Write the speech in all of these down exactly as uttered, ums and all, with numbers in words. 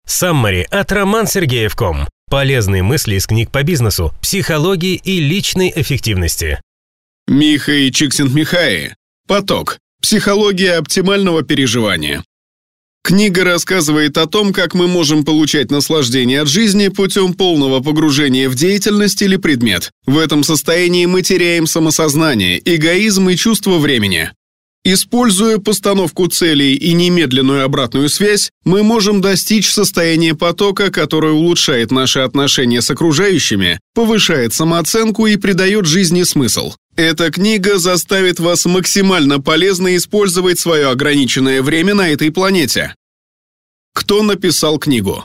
Саммари от роман сергеев точка ком. Полезные мысли из книг по бизнесу, психологии и личной эффективности. Михай Чиксентмихай. Поток. Психология оптимального переживания. Книга рассказывает о том, как мы можем получать наслаждение от жизни путем полного погружения в деятельность или предмет. В этом состоянии мы теряем самосознание, эгоизм и чувство времени. Используя постановку целей и немедленную обратную связь, мы можем достичь состояния потока, которое улучшает наши отношения с окружающими, повышает самооценку и придает жизни смысл. Эта книга заставит вас максимально полезно использовать свое ограниченное время на этой планете. Кто написал книгу?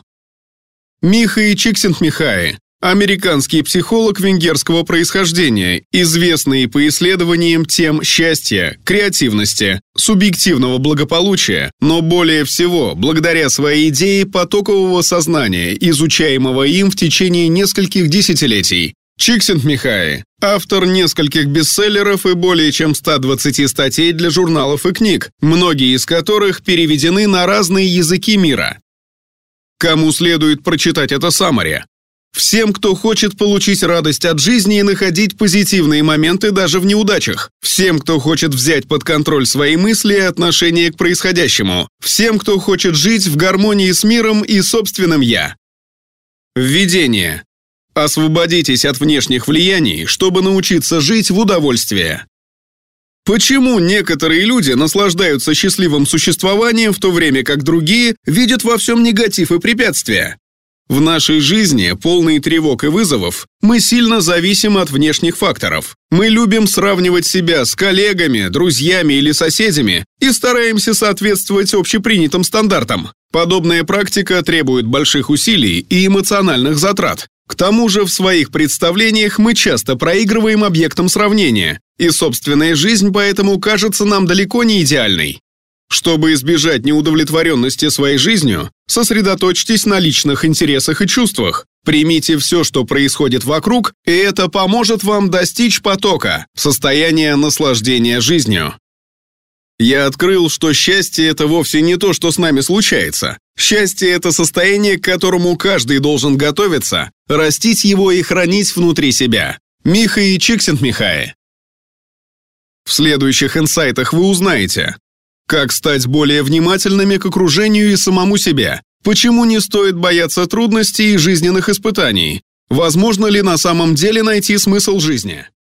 Михай Чиксентмихай. Американский психолог венгерского происхождения, известный по исследованиям тем счастья, креативности, субъективного благополучия, но более всего благодаря своей идее потокового сознания, изучаемого им в течение нескольких десятилетий. Чиксентмихай – автор нескольких бестселлеров и более чем ста двадцати статей для журналов и книг, многие из которых переведены на разные языки мира. Кому следует прочитать это саммари? Всем, кто хочет получить радость от жизни и находить позитивные моменты даже в неудачах. Всем, кто хочет взять под контроль свои мысли и отношение к происходящему. Всем, кто хочет жить в гармонии с миром и собственным «я». Введение. Освободитесь от внешних влияний, чтобы научиться жить в удовольствии. Почему некоторые люди наслаждаются счастливым существованием, в то время как другие видят во всем негатив и препятствия? В нашей жизни, полной тревог и вызовов, мы сильно зависим от внешних факторов. Мы любим сравнивать себя с коллегами, друзьями или соседями и стараемся соответствовать общепринятым стандартам. Подобная практика требует больших усилий и эмоциональных затрат. К тому же в своих представлениях мы часто проигрываем объектом сравнения, и собственная жизнь поэтому кажется нам далеко не идеальной. Чтобы избежать неудовлетворенности своей жизнью, сосредоточьтесь на личных интересах и чувствах. Примите все, что происходит вокруг, и это поможет вам достичь потока, состояния наслаждения жизнью. Я открыл, что счастье – это вовсе не то, что с нами случается. Счастье – это состояние, к которому каждый должен готовиться, растить его и хранить внутри себя. Михай Чиксентмихай. В следующих инсайтах вы узнаете: как стать более внимательными к окружению и самому себе? Почему не стоит бояться трудностей и жизненных испытаний? Возможно ли на самом деле найти смысл жизни?